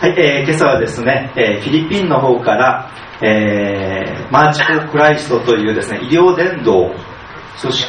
はい、今朝はですね、フィリピンの方から、マーチ・フォー・クライストというですね、医療伝道、そして、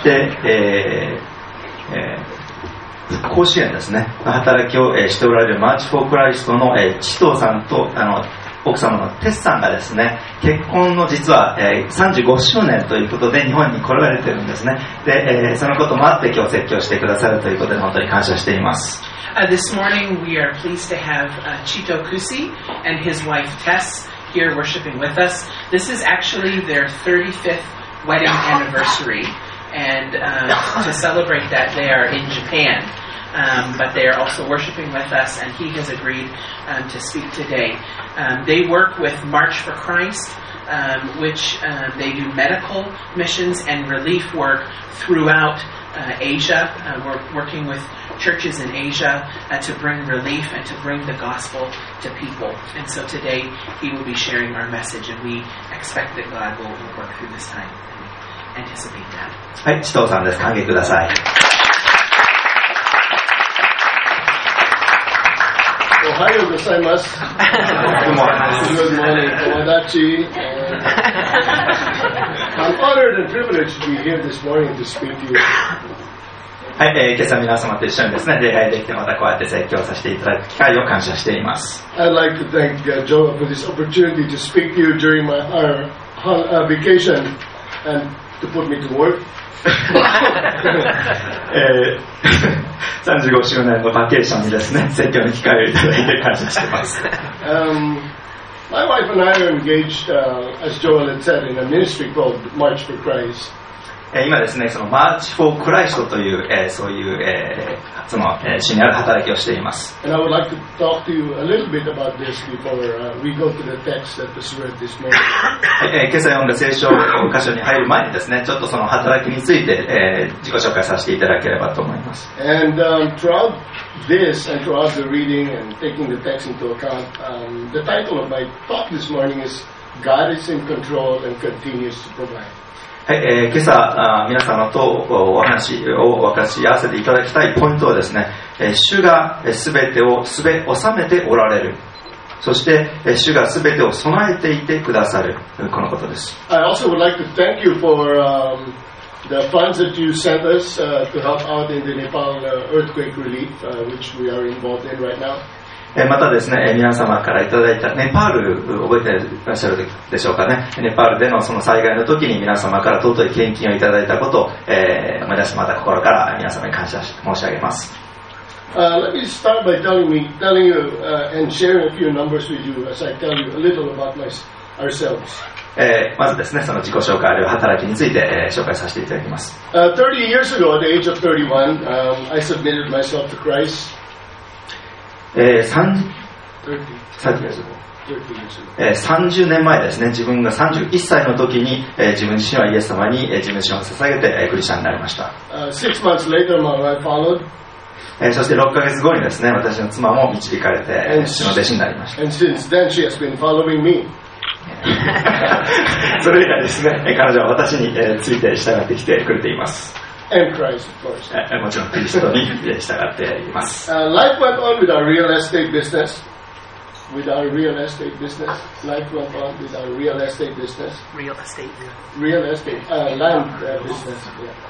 復興支援ですね、働きを、しておられるマーチ・フォー・クライストの、チトーさんと奥様のテスさんがですね、結婚の実は、35周年ということで日本に来られてるんですね。で、そのこともあって今日説教してくださるということで本当に感謝しています。 This morning we are pleased to have Chito Kusi and his wife Tess here worshiping with us. This is actually their 35th wedding anniversary, and to celebrate that they are in Japan, but they are also worshiping with us, and he has agreed to speak today. They work with March for Christ, which they do medical missions and relief work throughout Asia. We're working with churches in Asia to bring relief and to bring the gospel to people. And so today he will be sharing our message, and we expect that God will work through this time and anticipate that. はい、チトーさんです。歓迎ください。 おはようございます。Good morning, Tomodachi. I'm honored and privileged to be here this morning to speak to you. はい、今朝皆様と一緒にですね、礼拝できてまたこうやって説教させていただく機会を感謝しています。 I'd like to thank Joel for this opportunity to speak to you during our vacation and to put me to work. 35周年のバケーションにですね、説教の機会をいただいて感謝しています。 My wife and I are engaged, as Joel had said, in a ministry called March for Christ. 今ですね、そのマーチ・フォー・クライストという、そういう、その、主にある働きをしています。 And I would like to talk to you a little bit about this before we go to the text that was read this morning. 今朝読んだ聖書箇所に入る前にですね、ちょっとその働きについて、自己紹介させていただければと思います。 And throughout this and throughout the reading and taking the text into account, the title of my talk this morning is God is in control and continues to provide. はい、今朝皆様とお話を分かち合わせていただきたいポイントはですね、主がすべてを収めておられる、そして主がすべてを備えていてくださる、このことです。 I also would like to thank you for the funds that you sent us to help out in the Nepal earthquake relief, which we are involved in right now. またですね、皆様からいただいたネパール、覚えていらっしゃるでしょうかね。ネパールでのその災害の時に皆様から尊い献金をいただいたことを、思い出してまた心から皆様に感謝申し上げます。 Let me start by telling you and sharing a few numbers with you as I tell you a little about ourselves. まずですね、その自己紹介あるいは働きについて、紹介させていただきます。 30 years ago, at the age of 31, I submitted myself to Christ. 30年前ですね、自分が31歳の時に、自分自身はイエス様に自分自身を捧げて、クリスチャンになりました。 6 months later, my wife followed. そして6ヶ月後にですね、私の妻も導かれて、主の弟子になりました。 And since then, she has been following me. それ以来ですね、彼女は私について従ってきてくれています。 And Christ, of course. もちろんクリストに従っています。 Life went on with our real estate business. Life went on with our real estate business. Real estate. Land business.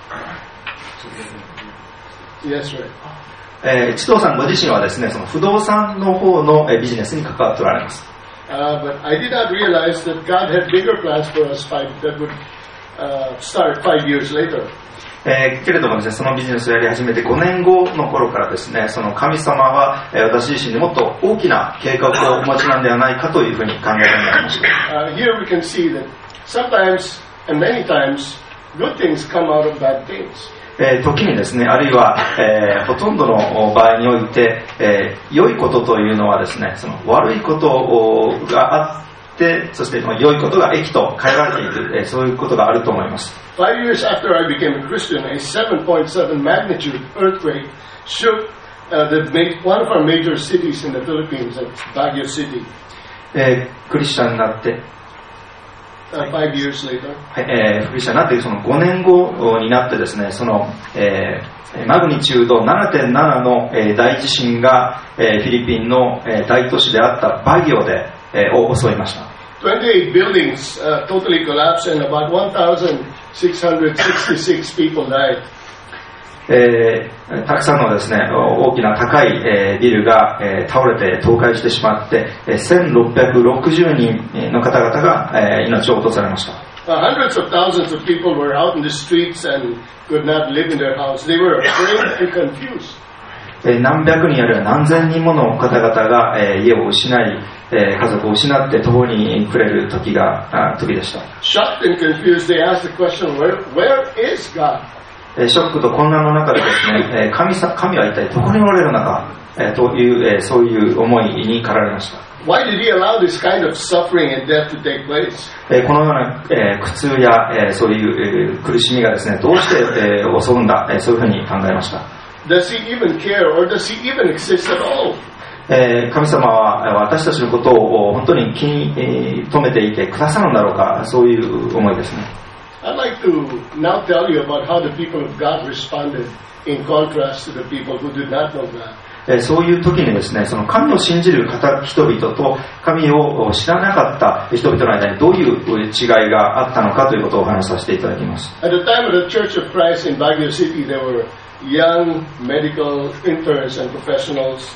Yeah. Yes, right. チトーさんご自身はですね、その不動産の方のビジネスに関わっておられます。 But I did not realize that God had bigger plans for us that would start 5 years later. けれどもですね、そのビジネスをやり始めて5年後の頃からですね、その神様は私自身にもっと大きな計画をお持ちなんではないかというふうに考えるようになりました。 Here we can see that sometimes and many times good things come out of bad things. 時にですね、あるいは、ほとんどの場合において、良いことというのはですね、その悪いことがあって、そして良いことが益と変えられている、そういうことがあると思います。 5 years after I became a Christian, a 7.7 magnitude earthquake shook one of our major cities in the Philippines, Baguio City. クリスチャンになって、 5 years later. 福音者になってその5年後になってですね、その、マグニチュード 7.7 の、大地震が、フィリピンの、大都市であったバギオで、襲いました。 28 buildings totally collapsed and about 1,666 people died. たくさんのですね、大きな高い、ビルが、倒れて倒壊してしまって、1660人の方々が、命を落とされました。 Hundreds of thousands of people were out in the streets and could not live in their house. They were afraid and confused. 何百人あるいは何千人もの方々が、家を失い、家族を失って途方に暮れる時でした。 Shocked and confused, they asked the question, where is God? ショックと混乱の中でですね、神は一体どこにおられるのか、という、そういう思いに駆られました。 Why did he allow this kind of suffering and death to take place? このような、苦痛や、そういう、苦しみがですね、どうして、襲うんだ、そういうふうに考えました。 Does he even care or does he even exist at all? 神様は私たちのことを本当に気に留めていてくださるんだろうか、そういう思いですね。 I'd like to now tell you about how the people of God responded in contrast to the people who did not know God. そういう時にですね、その神を信じる人々と神を知らなかった人々の間にどういう違いがあったのかということをお話しさせていただきます。 At the time of the Church of Christ in Baguio City, there were young medical interns and professionals,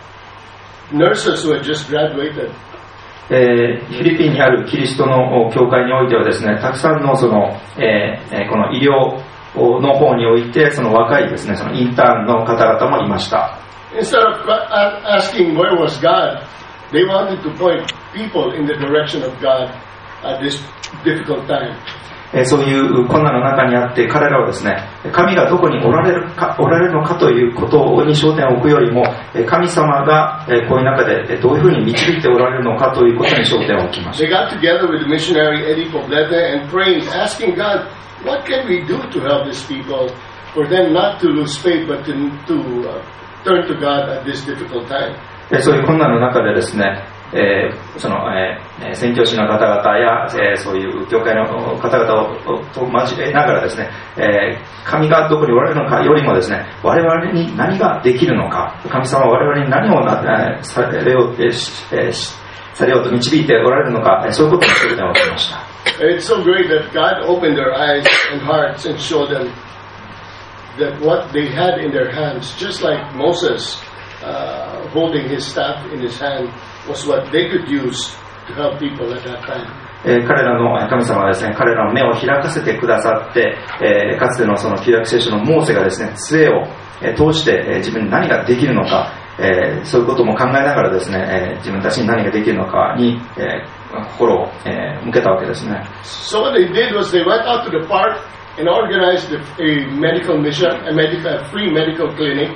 nurses who had just graduated. フィリピンにあるキリストの教会においてはですね、たくさんのその、この医療の方においてその若いですね、そのインターンの方々もいました。 Instead of asking where was God, they wanted to point people in the direction of God at this difficult time. そういう困難の中にあって彼らはですね、神がどこにおられるのかということに焦点を置くよりも、神様がこういう中でどういうふうに導いておられるのかということに焦点を置きました。 They got together with the missionary Eddie Poblete and prayed, asking God, what can we do to help these people, for them not to lose faith, but to turn to God at this difficult time. そういう困難の中でですね、その、宣教師の方々や、そういう教会の方々と交えながらですね、神がどこにおられるのかよりもですね、我々に何ができるのか、神様は我々に何をされようと導いておられるのか、そういうことに焦点を置きました。 It's so great that God opened their eyes and hearts and showed them that what they had in their hands, just like Moses holding his staff in his hand, was what they could use to help people at that time. 彼らの神様はですね、彼らの目を開かせてくださって、かつてのその旧約聖書のモーセがですね、杖を通して自分に何ができるのか、そういうことも考えながらですね、自分たちに何ができるのかに、心を向けたわけですね。 So what they did was they went out to the park and organized a medical mission, a free medical clinic,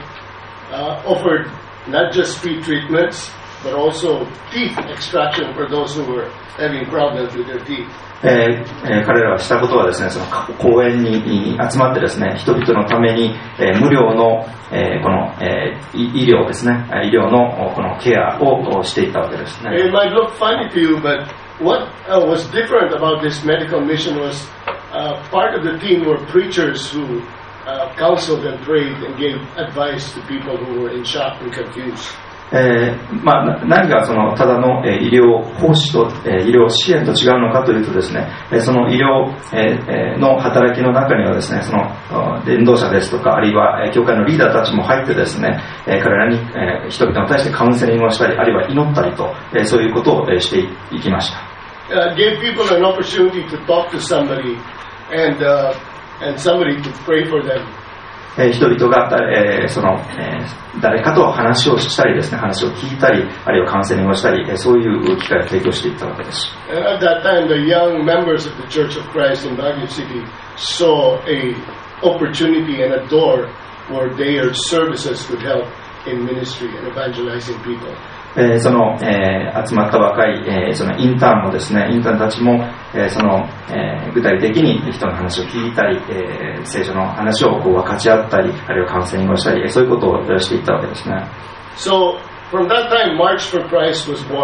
offered not just free treatments, but also teeth extraction for those who were having problems with their teeth. 彼らがしたことはですね、その公園に集まってですね、人々のために、無料の、この、医療ですね、医療のこのケアをしていったわけですね。 It might look funny to you, but what was different about this medical mission was part of the team were preachers who counseled and prayed and gave advice to people who were in shock and confused. 何がそのただの医療奉仕と医療支援と違うのかというとですね、その医療の働きの中にはですね、その伝道者ですとか、あるいは教会のリーダーたちも入ってですね、彼らに人々に対してカウンセリングをしたり、あるいは祈ったりと、そういうことをしていきました。 Gave people an opportunity to talk to somebody and somebody to pray for them. 人々が、その誰かと話をしたりですね、話を聞いたり、あるいはカウンセリングをしたり、そういう機会を提供していったわけです。 At that time, the young members of the Church of Christ in Baguio City saw a opportunity and a door where their services could help in ministry and evangelizing people. その、集まった若い、そのインターンもですね、インターンたちも、その、具体的に人の話を聞いたり、聖書の話をこう分かち合ったり、あるいはカウンセリングをしたり、そういうことをしていったわけですね。 So, from that time, March for Christ was born.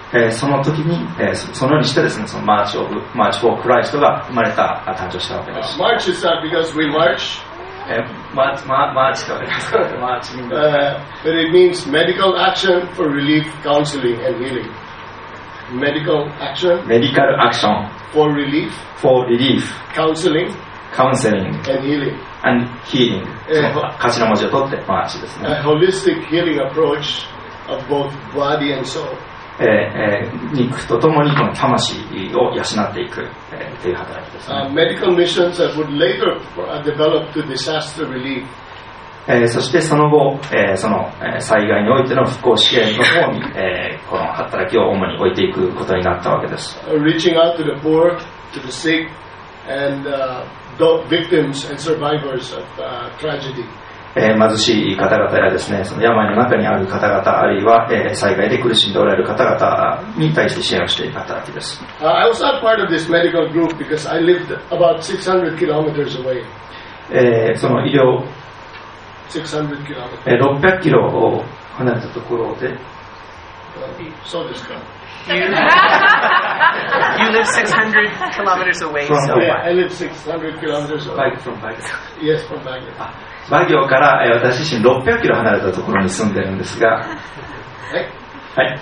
その時に、そのようにしてですね、そのマーチ・フォー・クライストが生まれた、誕生したわけです。 March is not because we march. マーチとは言いますか、マーチに。 But it means medical action for relief, counseling, and healing. Medical action. メディカルアクション。 For relief. For relief. Counseling. Counseling. And healing. And healing. 頭文字を取ってマーチですね。 A holistic healing approach of both body and soul. 肉とともにこの魂を養っていく、という働きですね。 Medical missions that would later develop to disaster relief. そしてその後、その災害においての復興支援の方に、この働きを主に置いていくことになったわけです。 Reaching out to the poor, to the sick, and victims and survivors of tragedy. 貧しい方々やですね、その病の中にある方々、あるいは、災害で苦しんでおられる方々に対して支援をしていく働きです。 I was not part of this medical group because I lived about 600 kilometers away. その医療 600 kilometers. 600キロを離れたところで、 そうですか。 You live 600 kilometers away. From Yeah, I live 600 kilometers away. from Baguio. Yes, from Baguio. バギオから、私自身600キロ離れたところに住んでるんですが、はい。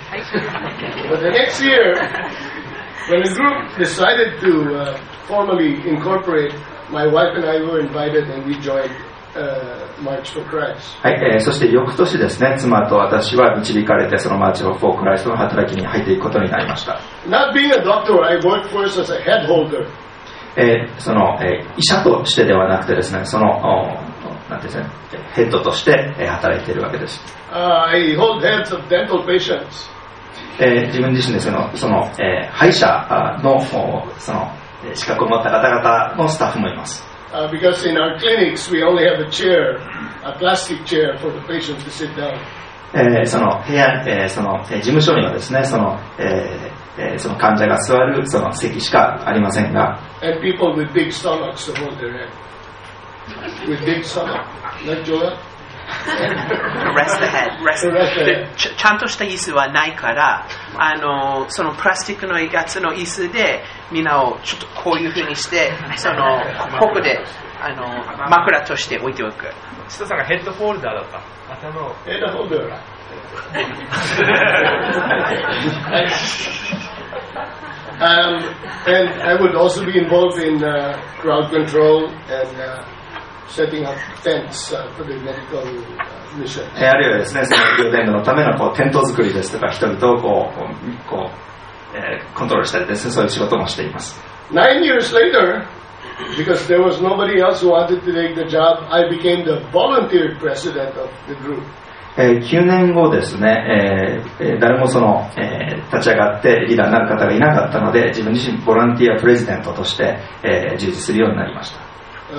But the next year, when the group decided to formally incorporate, my wife and I were invited and we joined March for Christ. はい、そして翌年ですね、妻と私は導かれてそのマーチ・フォー・クライストの働きに入っていくことになりました。 Not being a doctor, I worked first as a head holder. その、医者としてではなくてですね、そのなんていうんですか、ヘッドとして働いているわけです。 I hold heads of dental patients. 自分自身でその歯医者のその資格を持った方々のスタッフもいます。 Because in our clinics we only have a chair, a plastic chair for the patient to sit down. その部屋、その事務所にはですね、その患者が座るその席しかありませんが。 And people with big stomachs to hold their head. With big stomach, like Jola. Rest the head. Rest the head. ちゃんとした椅子はないから、そのプラスチックのやつの椅子でみんなをちょっとこういう風にして、ここで枕として置いておく。 千田さんがヘッドホルダーだった。頭を。 ヘッドホルダー。And I would also be involved in crowd control and setting up tents for the medical mission. あるいはですね、その医療伝道のためのテント作りですとか、人々をコントロールしたりですね、そういう仕事もしています。 9 years later, because there was nobody else who wanted to take the job, I became the volunteer president of the group. 9年後ですね、誰もその、立ち上がってリーダーになる方がいなかったので、自分自身ボランティアプレジデントとして、従事するようになりました。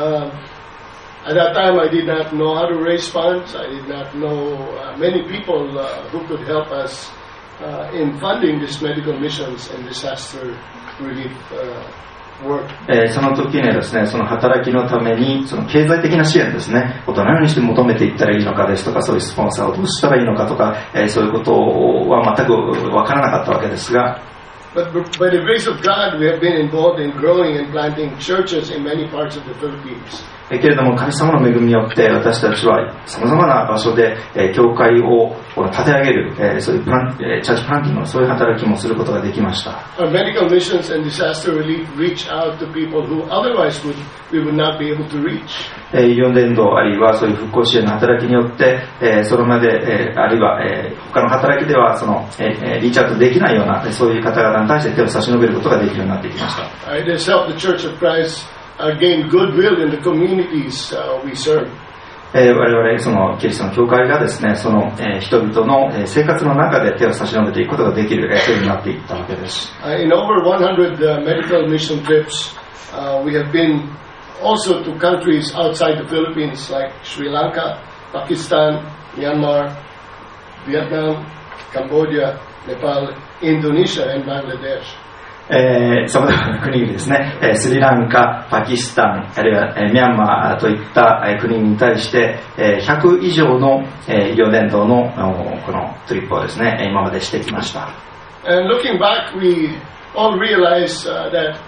At that time, I did not know how to raise funds. I did not know many people who could help us in funding these medical missions and disaster relief work. その時にはですね、その働きのためにその経済的な支援ですね、どのようにして求めていったらいいのかですとか、そういうスポンサーをどうしたらいいのかとか、そういうことは全く分からなかったわけですが。 But by the grace of God, we have been involved in growing and planting churches in many parts of the Philippines. けれども神様の恵みによって私たちはさまざまな場所で教会を立て上げるそういうチャーチプランティングのそういう働きもすることができました。 Our medical missions and disaster relief reach out to people who otherwise we would not be able to reach. 医療伝道あるいはそういう復興支援の働きによってそれまであるいは他の働きではそのリーチアウトできないようなそういう方々に対して手を差し伸べることができるようになってきました。 It has helped the Church of Christ.Gain goodwill in the communities we serve. 我々そのキリストの教会がですね、その人々の生活の中で手を差し伸べていくことができるそうになっていったわけです。 In over 100 medical mission trips, we have been also to countries outside the Philippines like Sri Lanka, Pakistan, Myanmar, Vietnam, Cambodia, Nepal, Indonesia, and Bangladesh. さまざまな国々ですね、スリランカ、パキスタン、あるいはミャンマーといった国に対して100以上の医療伝道のこのトリップをですね、今までしてきました。 And looking back, we all realize that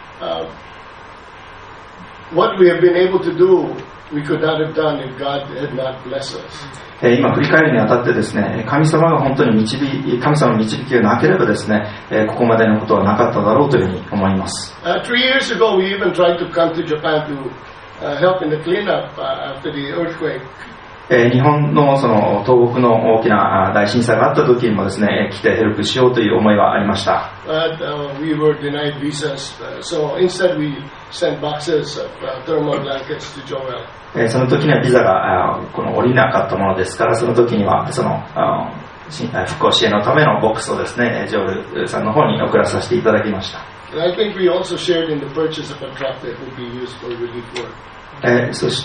what we have been able to do, we could not have done if God had not blessed us. 今振り返るにあたってですね、神様の導きがなければですね、ここまでのことはなかっただろうというふうに思います。 3 years ago, we even tried to come to Japan to help in the cleanup after the earthquake. 日本のその東北の大きな大震災があった時にもですね、来てヘルプしようという思いはありました。 But we were denied visas, so instead we sent boxes of thermal blankets to Joel. その時にはビザがこの降りなかったものですから、その時にはその復興支援のためのボックスをですね、ジョールさんの方に送らさせていただきました。 And I think we also shared in the purchase of a truck that would be used for relief work. そして、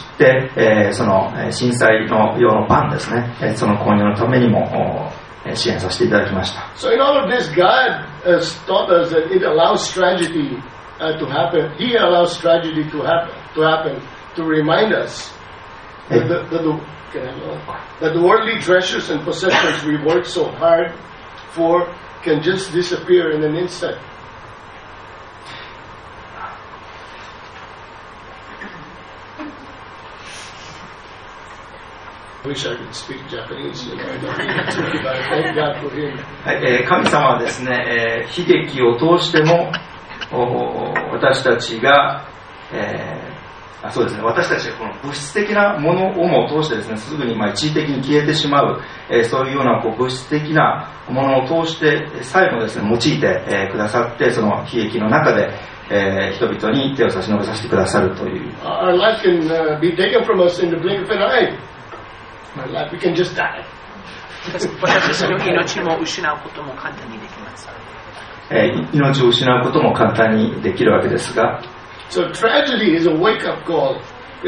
その震災の用のバンですね、その購入のためにも支援させていただきました。 So in all of this, God has taught us that it allows tragedy to happen. He allows tragedy to happen to remind us that the worldly treasures and possessions we work so hard for can just disappear in an instant. I wish I could speak Japanese, I don't need to, but thank God for him. 神様はですね、悲劇を通しても私たちが、そうですね、私たちがこの物質的なものをも通してですね、すぐに一時的に消えてしまう、そういうような物質的なものを通してさえもですね、用いて、くださって、その悲劇の中で、人々に手を差し伸べさせてくださるという。 Our life can be taken from us in the blink of an eye. My life, we can just die. 私たちの命も失うことも簡単にできます。 命を失うことも簡単にできるわけですが、 So tragedy is a wake-up call.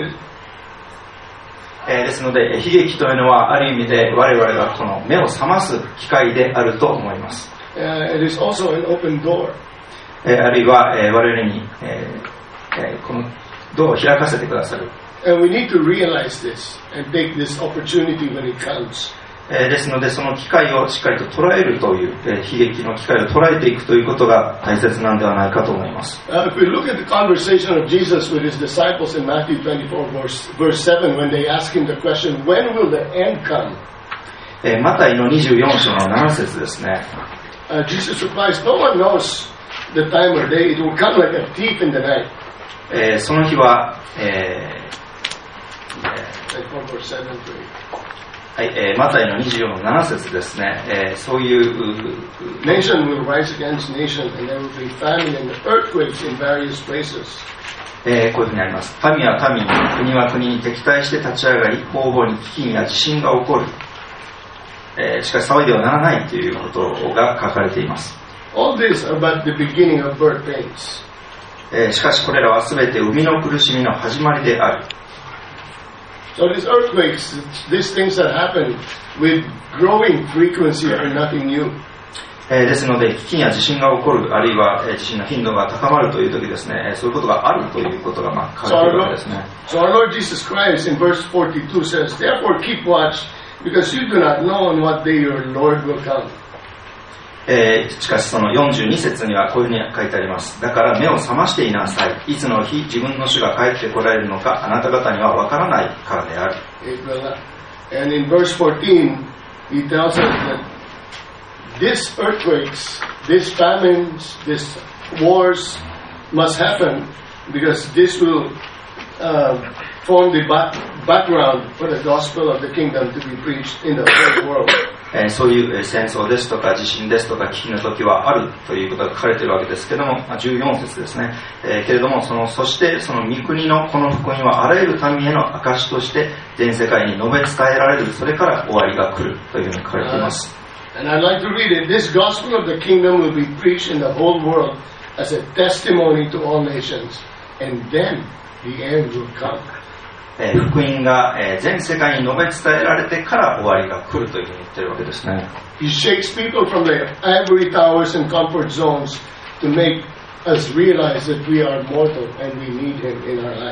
ですので、悲劇というのはある意味で我々がこの目を覚ます機会であると思います。 It is also an open door. あるいは我々にこのドアを開かせてくださる。 And we need to realize this and take this opportunity when it comes. ですので、その機会をしっかりと捉えるという、悲劇の機会を捉えていくということが大切なんではないかと思います。 If we look at the conversation of Jesus with his disciples in Matthew 24, verse 7, when they ask him the question, when will the end come? マタイの24章の7節ですね。 Jesus replies, no one knows the time or day. It will come like a thief in the night. その日は、はい、マタイの24の7節ですね、そういう Nation will rise against nation and there will be famine and earthquakes in various places. こういうふうにあります。民は民に、国は国に敵対して立ち上がり、方々に飢饉や地震が起こる。しかし騒いではならないということが書かれています。 All this are but the beginning of birth pains. しかしこれらはすべて生みの苦しみの始まりである。 So these earthquakes, these things that happen with growing frequency are nothing new. ですので、飢饉や地震が起こる、あるいは地震の頻度が高まるという時ですね、そういうことがあるということが書かれているわけですね。 So our Lord Jesus Christ in verse 42 says, Therefore keep watch, because you do not know on what day your Lord will come. しかしその42節にはこういうふうに書いてあります。だから目を覚ましていなさい。いつの日自分の主が帰ってこられるのかあなた方にはわからないからである。 And in verse 14 he tells us that these earthquakes, these famines, these wars must happen because this will form the background for the gospel of the kingdom to be preached in the whole world. そういう戦争ですとか地震ですとか危機の時はあるということが書かれているわけですけれども、14節ですね。けれどもそしてその御国のこの福音はあらゆる民への証として全世界に述べ伝えられる、それから終わりが来るというふうに書かれています。 And I'd like to read it. This gospel of the kingdom will be preached in the whole world as a testimony to all nations, and then the end will come. 福音が全世界に述べ伝えられてから終わりが来るというふうに言っているわけですね。 He shakes people from the ivory towers and comfort zones to make us realize that we are mortal and we need him in our life.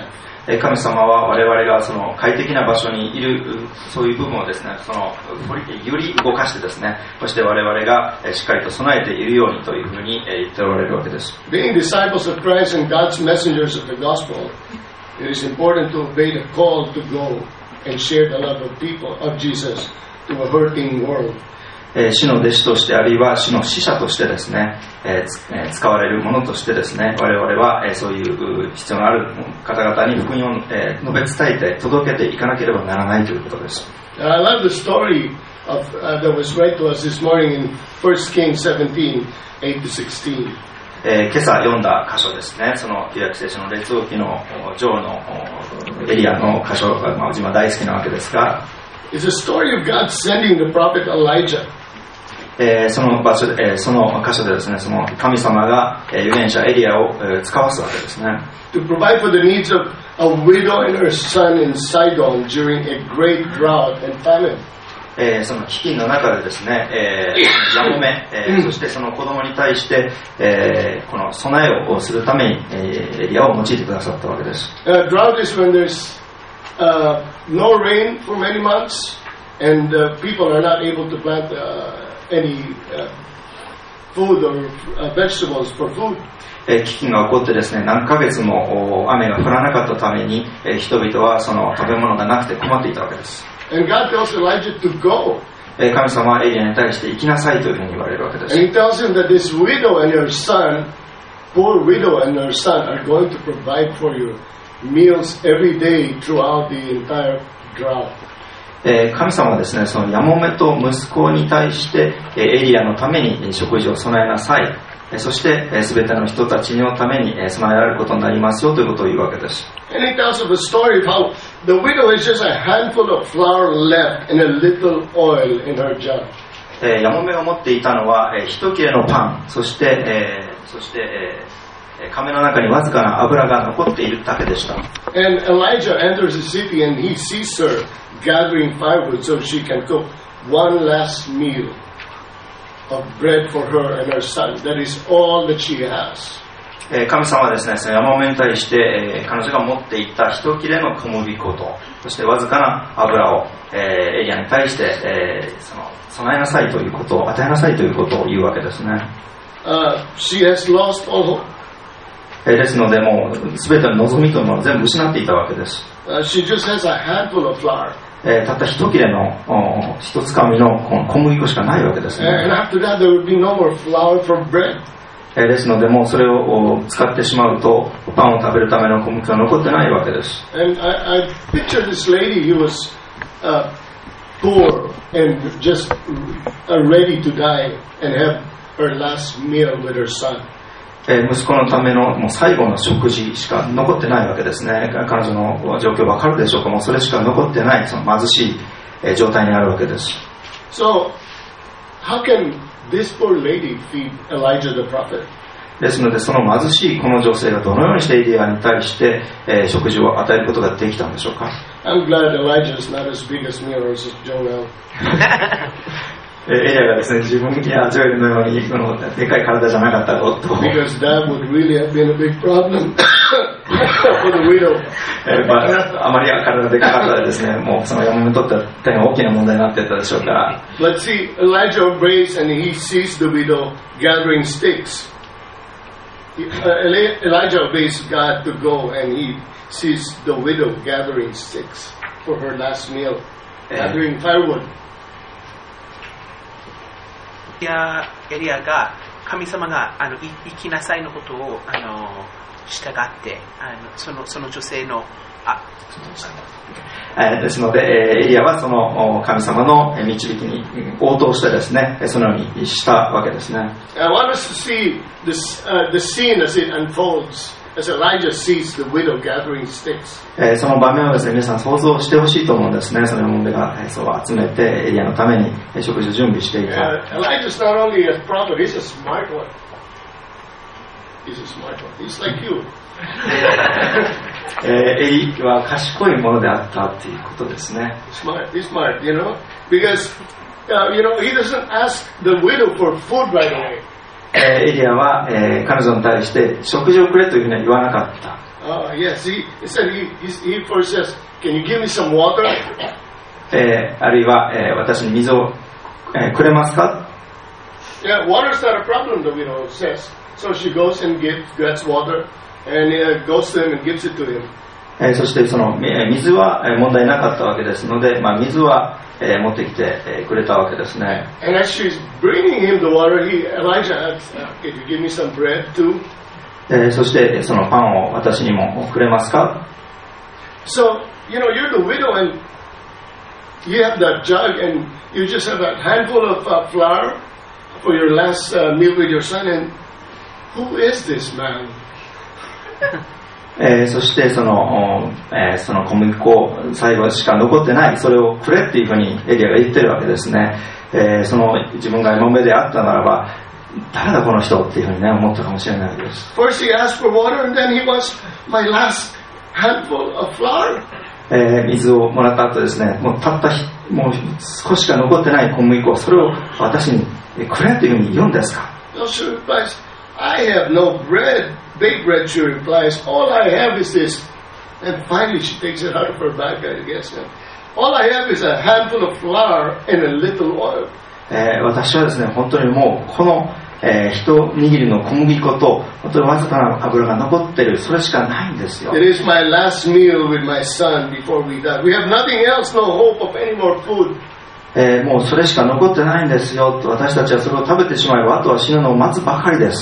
神様は我々がその快適な場所にいるそういう部分をですね、そのより動かしてですね、そして我々がしっかりと備えているようにというふうに言っておられるわけです。 Being disciples of Christ and God's messengers of the gospel, it is important to obey the call to go and share the love of people of Jesus to a hurting world. 主の弟子としてあるいは主の使者としてですね、使われるものとしてですね、我々はそういう必要のある方々に福音を述べ伝えて届けていかなければならないということです。 I love the story of, that was read to us this morning in 1 Kings 17, 8-16. 今朝読んだ箇所ですね、その旧約聖書の列王記の女王のエリアの箇所が、今大好きなわけですが、 It's a story of God sending the prophet Elijah. その場所で、その箇所でですね、その神様が預言者エリアを使わすわけですね。 To provide for the needs of a widow and her son in Sidon during a great drought and famine. その飢饉の中でですね、やもめ、そしてその子供に対して、この備えをするために、エリアを用いてくださったわけです。 Drought is when there's no rain for many months and people are not able to plant any food or vegetables for food. 飢饉が起こってですね、何ヶ月も雨が降らなかったために、人々はその食べ物がなくて困っていたわけです。 And God tells Elijah to go. 神様はエリアに対して行きなさいというふうに言われるわけです。 And he tells him that this widow and her son, poor widow and her son, are going to provide for you meals every day throughout the entire drought. 神様はですね、そのやもめと息子に対してエリアのために食事を備えなさい。そして全ての人たちのために備えられることになりますよということを言うわけです。 And he tells of a story of how the widow has just a handful of flour left and a little oil in her jug. やもめが持っていたのは一切れのパン、そして亀の中にわずかな油が残っているだけでした。 And Elijah enters the city and he sees her gathering firewood so she can cook one last meal of bread for her and her son. That is all that she has. 神様はですね、そのやもめに対して、彼女が持っていた一切れの小麦粉と、そしてわずかな油を、エリアに対して、その備えなさいということを、与えなさいということを言うわけですね。 She has lost all hope. ですので、もう全ての望みというものを全部失っていたわけです。 She just has a handful of flour. たった一切れの一つかみの小麦粉しかないわけですね。 And after that, there would be no more flour for bread. ですので、もうそれを使ってしまうと、パンを食べるための小麦粉が残ってないわけです。 And I picture this lady who was poor and just ready to die and have her last meal with her son. 息子のためのもう最後の食事しか残ってないわけですね。彼女の状況わかるでしょうか。もうそれしか残ってない、その貧しい状態にあるわけです。 So, how can this poor lady feed Elijah the prophet? ですので、その貧しいこの女性がどのようにしてエリアに対して、食事を与えることができたんでしょうか。 I'm glad Elijah is not as big as me or as Joel. エリアがですね、自分やジョエルのようにこのでかい体じゃなかったろうと。 Because that would really have been a big problem for the widow. あまり体がでかかったらですね、もうそのやもめにとっては大変大きな問題になっていたでしょうから。 But see, Elijah obeys and he sees the widow gathering sticks. Elijah obeys God to go and he sees the widow gathering sticks for her last meal, gathering firewood. エリアが神様が行きなさいのことを従ってその女性のですのでエリアはその神様の導きに応答してですね、そのようにしたわけですね。 I want us to see the scene as it unfolds. As Elijah sees the widow gathering sticks. その場面をですね、皆さん想像してほしいと思うんですね。そのようながそう集めてエリアのために食事を準備していた。 Elijah's not only a prophet, he's a smart one. He's a smart one. He's like you. エリは賢いものであったということですね。 He's smart, you know, because he doesn't ask the widow for food right away. エリアは、彼女に対して食事をくれというふうには言わなかった。 Yes, he said he first says, "Can you give me some water?" あるいは、私に水を、くれますか？ Yeah, water's not a problem, the widow says. So she goes and gets water, and goes to him and gives it to him. そしてその水は問題なかったわけですので、水は持ってきてくれたわけですね。 And as she's bringing him the water, Elijah asks, "Can you give me some bread too?" そしてそのパンを私にもくれますか？ So, you're the widow and you have that jug and you just have a handful of flour for your last meal with your son, and who is this man? そしてその小麦粉最後しか残ってない、それをくれっていうふうにエリアが言ってるわけですね。その自分が今目であったならば、誰だこの人っていうふうにね思ったかもしれないです。 First he asked for water and then he wants my last handful of flour. 水をもらった後ですね、もうたったもう少しか残ってない小麦粉、それを私にくれっていうふうに言うんですか？ So she replies, "I have no bread, baked bread," she replies. "All I have is this." And finally she takes it out of her bag, I guess. "All I have is a handful of flour and a little oil." 私はですね、本当にもうこの、一握りの小麦粉と本当にわずかな油が残ってる、それしかないんですよ。 It is my last meal with my son before we die. We have nothing else, no hope of any more food. もうそれしか残ってないんですよと、私たちはそれを食べてしまえばあとは死ぬのを待つばかりです。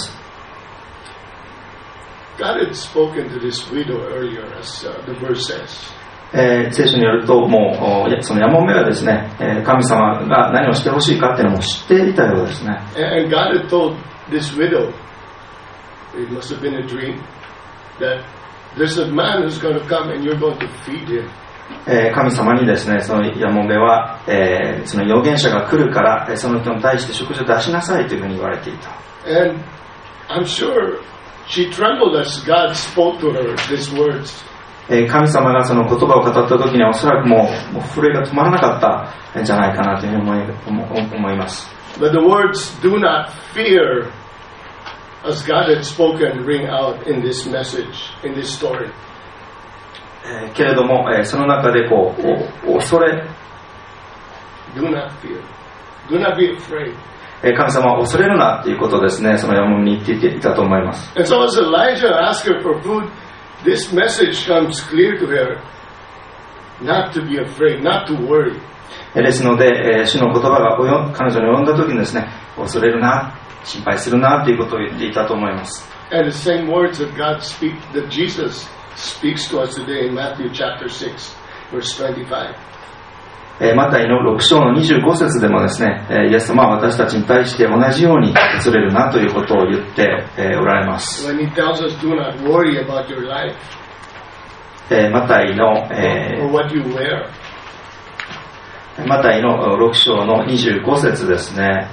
God had spoken to this widow earlier, as the verse says. 聖書によると、もうそのやもめはですね、神様が何をしてほしいかっていうのも知っていたようですね。 And God had told this widow, it must have been a dream, that there's a man who's going to come and you're going to feed him. 神様にですね、そのやもめは、その預言者が来るから、その人に対して食事を出しなさいというふうに言われていた。 And I'm sure she trembled as God spoke to her these words. 神様がその言葉を語った時にはおそらくもう震えが止まらなかったんじゃないかなというふうに思います。 But the words "do not fear," as God had spoken, ring out in this message, in this story. けれども、その中で恐れ、 Do not fear. Do not be afraid. 神様を恐れるなということですね、そのやもめに言っていたと思います。 And so as Elijah asked her for food, this message comes clear to her, not to be afraid, not to worry. ですので、主の言葉が彼女に及んだ時にですね、恐れるな、心配するなということを言っていたと思います。 And the same words that Jesus speaks to us today in Matthew chapter 6, verse 25. マタイの6章の25節でもですね、イエス様は私たちに対して同じように恐れるなということを言っておられます。 When he tells us, "Do not worry about your life," マタイの、 or what you wear. マタイの6章の25節ですね、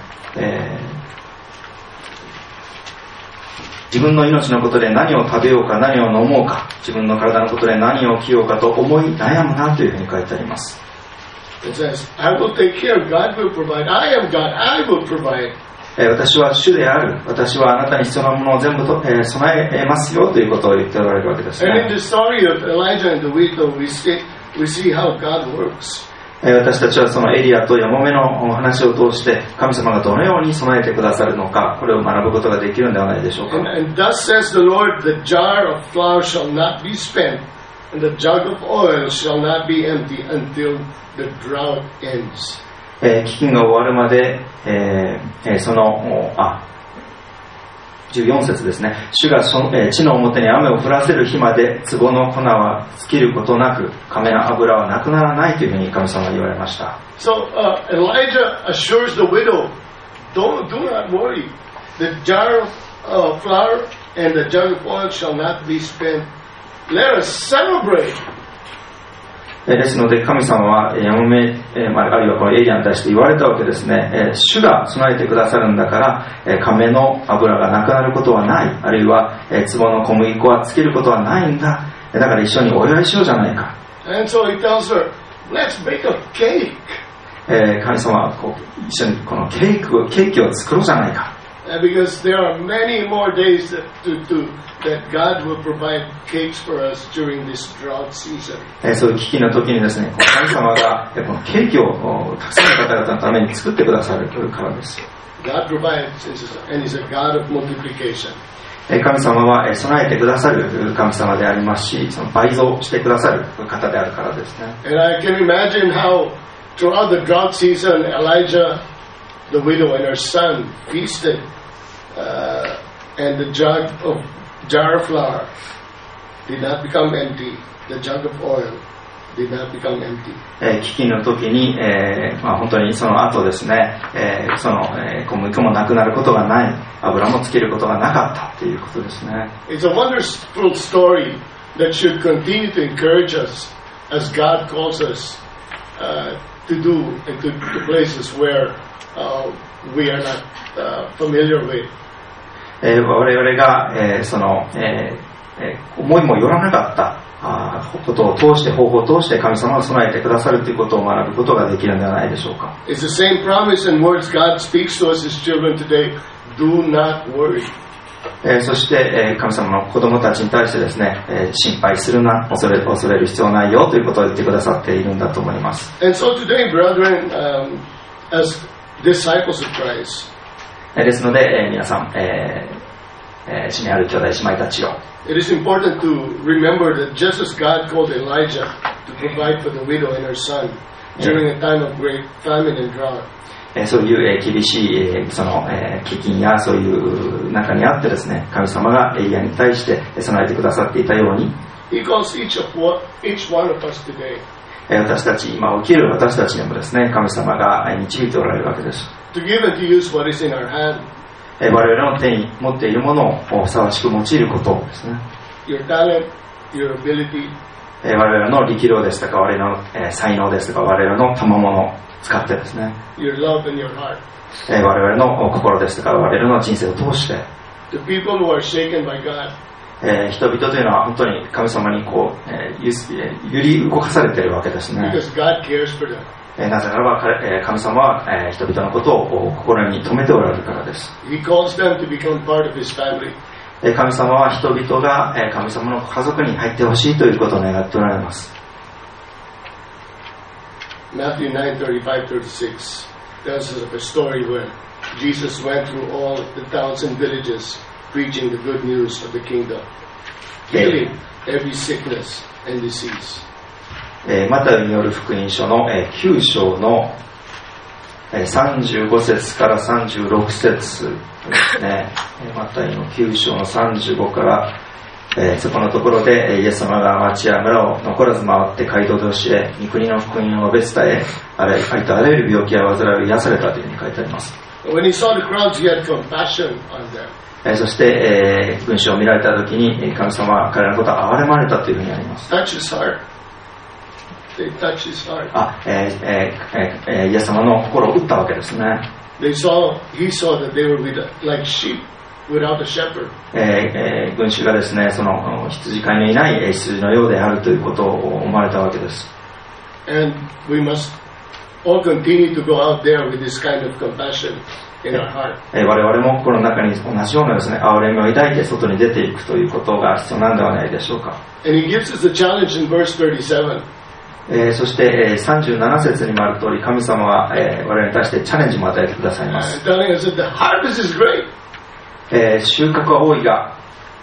自分の命のことで何を食べようか何を飲もうか、自分の体のことで何を着ようかと思い悩むなというふうに書いてあります。 It says, "I will take care, God will provide, I am God, I will provide." 私は主である、私はあなたに必要なものを全部と、備えますよということを言っておられるわけですね。 And in the story of Elijah and the widow, we see how God works. 私たちはそのエリアとヤモメの話を通して神様がどのように備えてくださるのか、これを学ぶことができるんではないでしょうか。 And thus says the Lord, the jar of flour shall not be spent, and the jug of oil shall not be empty until the drought ends. 飢饉が終わるまで、14節ですね。主が地の表に雨を降らせる日まで壺の粉は尽きることなく、亀の油はなくならないというふうに神様は言われました。 So Elijah assures the widow, do not worry. The jar of flour and the jug of oil shall not be spent. Let us celebrate. ですので神様はヤモメ、あるいはこのエリアに対して言われたわけですね。主が備えてくださるんだから、亀の油がなくなることはない、あるいは壺の小麦粉は尽きることはないんだ。だから一緒にお祝いしようじゃないか。 And so he tells her, let's bake a cake. 神様は一緒にこのケーキを作ろうじゃないか。 Because there are many more days that God will provide cakes for us during this drought season. そういう危機の時にですね、神様がこのケーキをたくさんの方々のために作ってくださるからです。 God provides, and He's a God of multiplication. 神様は備えてくださる神様でありますし、その倍増してくださる方であるからですね。 And I can imagine how throughout the drought season, Elijah, the widow, and her son feasted, and the jar of flour did not become empty. The jug of oil did not become empty. 飢饉の時に、本当にその後ですね、小麦もなくなることがない、油も尽きることがなかったということですね。 It's a wonderful story that should continue to encourage us as God calls us to do and to places where we are not familiar with. 我々が、思いもよらなかったことを通して方法を通して神様が備えてくださるということを学ぶことができるのではないでしょうか。 It's the same promise and words God speaks to us as children today. Do not worry. そして、神様の子供たちに対してですね、心配するな、恐れる必要ないよということを言ってくださっているんだと思います。 And so today, brethren, as disciples of Christ, ですので、皆さん、地にある兄弟姉妹たちを。 It is important to remember that just as God called Elijah to provide for the widow and her son during a time of great famine and drought, そういう厳しい飢饉やそういう中にあってですね、神様がエリアに対して備えてくださっていたように、 He calls each one of us today 私たち、今起きる私たちにもですね、神様が導いておられるわけです。 to give and to use what is in our hand. 我々の手に持っているものをふさわしく用いることですね。 Your talent, your ability, 我々の力量ですとか、我々の才能ですとか、我々の賜物を使ってですね、 your love and your heart. 我々の心ですとか、我々の人生を通して、 The people who are shaken by God, 人々というのは本当に神様に揺り動かされているわけですね。 because God cares for them. なぜならば神様は人々のことを心に留めておられるからです。 He calls them to become part of His family. 神様は人々が神様の家族に入ってほしいということを願っておられます。 Matthew 9:35-36 tells us of a story where Jesus went through all the towns and villages preaching the good news of the kingdom, healing every sickness and disease. マタイによる福音書の9章の35節から36節ですね。マタイの9章の35からそこのところでイエス様が町や村を残らず回って街道で教え、御国の福音を述べ伝え、あらゆる病気や患いを癒されたというふうに書いてあります。 When he saw the crowds, he had compassion on them. そして、文章を見られたときに神様は彼らのことを憐れまれたというふうにあります。 Touch his heart. They touched his heart. イエス様の心を打ったわけですね。 He saw that they were like sheep without a shepherd. 群衆がですね、その羊飼いのいない羊のようであるということを思われたわけです。 And we must all continue to go out there with this kind of compassion in our heart. 我々も心の中に同じようなですね、憐れみを抱いて外に出ていくということが必要なんではないでしょうか。 And he gives us a challenge in verse 37. そして37節にもある通り、神様は我々に対してチャレンジも与えてくださいます。 Telling us that the harvest is great. 収穫は多いが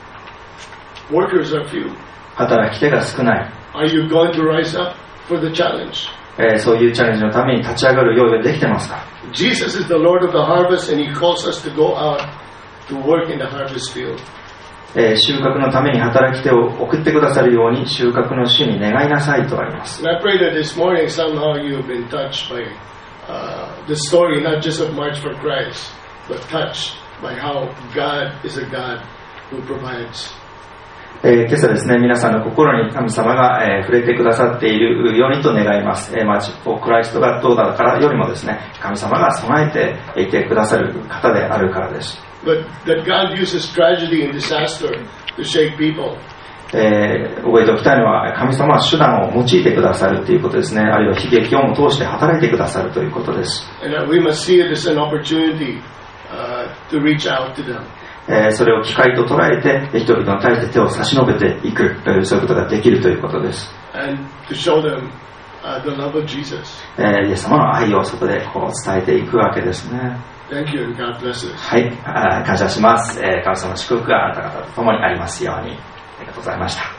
Workers are few. 働き手が少ない。 Are you going to rise up for the challenge? そういうチャレンジのために立ち上がる用意ができてますか。 Jesus is the Lord of the harvest, and He calls us to go out to work in the harvest field. 収穫のために働き手を送ってくださるように収穫の主に願いなさいとあります。 And I pray that this morning somehow you have been touched by the story, not just of March for Christ, but touched by how God is a God who provides. 今朝ですね、皆さんの心に神様が触れてくださっているようにと願います。マーチ・フォー・クライストがどうだからよりもですね、神様が備えていてくださる方であるからです。 But that God uses tragedy and disaster to shake people. 覚えておきたいのは、神様は手段を用いてくださるということですね。あるいは悲劇をも通して働いてくださるということです。 And we must see it as an opportunity to reach out to them. それを機会と捉えて人々に対して手を差し伸べていく、そういうことができるということです。 And to show them the love of Jesus. イエス様の愛をそこでこう伝えていくわけですね。 Thank you and God bless us. はい、感謝します。神様の祝福があなた方と共にありますように。ありがとうございました。